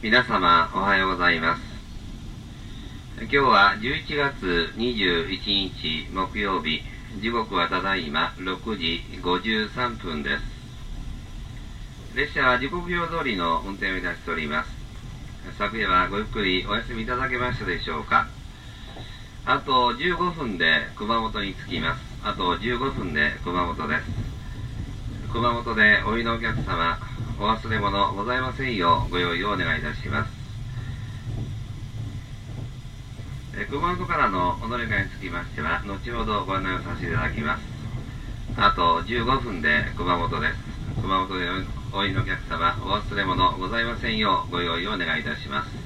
皆様おはようございます。今日は11月21日木曜日、時刻はただいま6時53分です。列車は時刻表通りの運転をいたしております。昨夜はごゆっくりお休みいただけましたでしょうか。あと15分で熊本に着きます。あと15分で熊本です。熊本でおいのお客様、お忘れ物ございませんようご用意をお願いいたします。熊本からのお乗り換えにつきましては後ほどご案内をさせていただきます。あと15分で熊本です。熊本でおいのお客様、お忘れ物ございませんようご用意をお願いいたします。